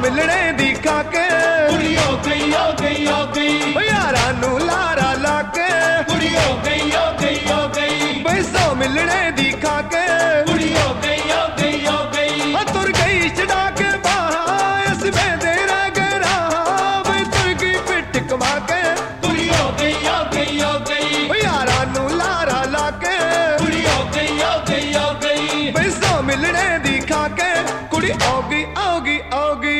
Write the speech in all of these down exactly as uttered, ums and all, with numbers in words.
मिलने दी खाके कुड़ी हो गई हो गई हो गई यारा नू लारा लाके कुड़ी हो गई हो गई हो गई पैसों मिलने दी खाके कुड़ी हो गई हो गई हो गई तुर गई चढ़ा के बाहर इसमें देर गरा भाई तुर की पिट कमा के कुड़ी हो गई हो गई हो गई यारा नू लारा लाके कुड़ी हो गई हो गई हो गई पैसों मिलने दी खाके कुड़ी आओगी आओगी आओगी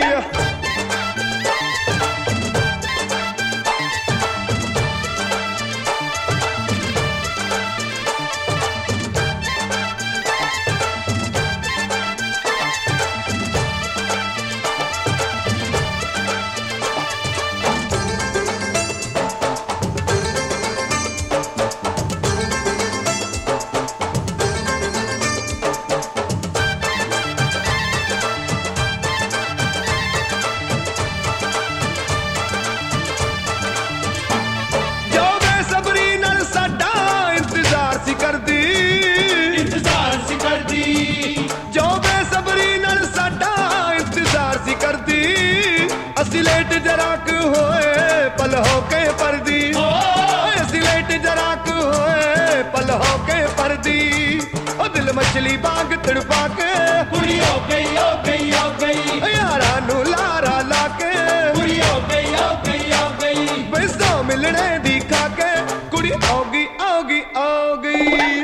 लेट जराक होए पल होके परदी ऐसी लेट जराक होए पल होके परदी ओ दिल मछली बाग तड़पा के कुड़ी हो गई हो गई हो गई यारा नू लारा लाके कुड़ी हो गई हो गई हो गई पैसों मिलने दी खाके कुड़ी आओगी आओगी आओगी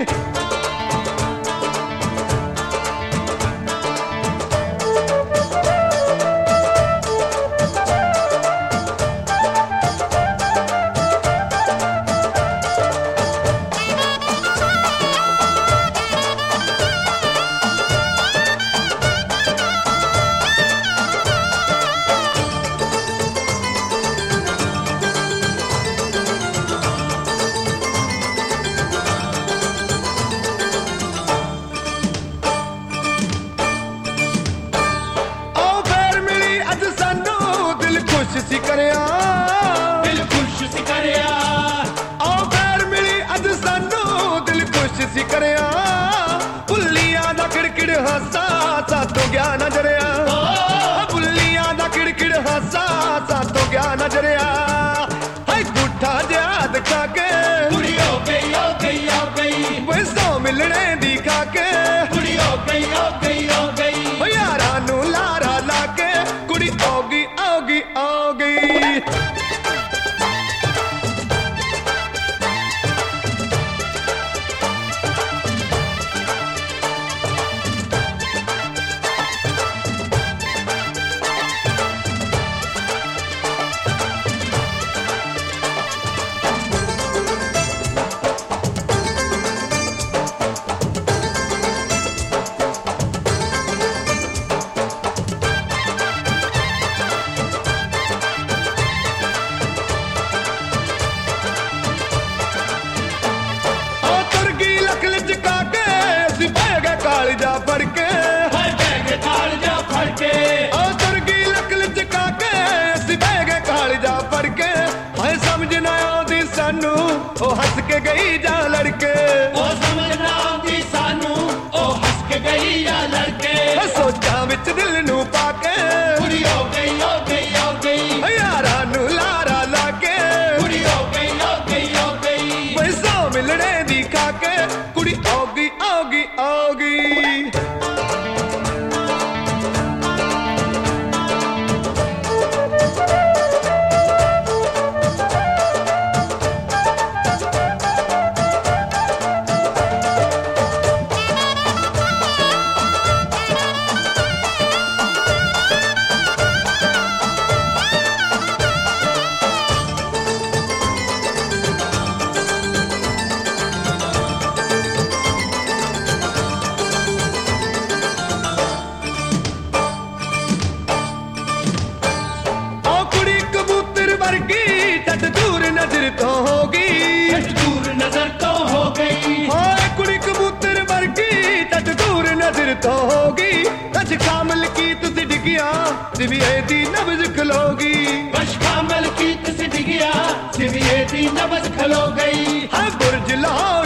सी करिया दिल खुश सी करिया आओ पैर मिली अज सानू दिल खुश सी करिया बुल्लियां दा किड़किड़ हासा सातों गया नजरिया बुल्लियां दा किड़किड़ हासा सातों गया नजरिया हाय गुठा याद खाके कुड़ी हो गई हो गई हो गई पैसों मिलने दी खाके कुड़ी हो गई हो गई हो गई यारा नू लारा लाके कुड़ी आओगी आओगी आओगी जा फड़ के काल जा फड़ के ओ तुरगी लकल चका के असी बह गए काल जा फड़ के हाय समझ ना आउंदी सानू ओ हंस के गई जा लड़के ओ समझ ना आउंदी सानू ओ हंस के गई जा लड़के सोचा विच दिल नू पाके कुड़ी हो गई हो गई हो गई यारा नू लारा लाके कुड़ी हो गई हो गई हो गई पैसों मिलने दी खाके कुड़ी आओगी आओगी आओगी नजर तो होगी दूर नजर तो हो गई हाँ कुड़ी कबूतर वर्गी तट दूर नजर तो होगी कच कामल की तुझ डिगिया सिविए दी नब्ज खलोगी कच कामल की तुझ डिगिया सिविए दी नब्ज खलो गई हाँ बुर्ज लाहौर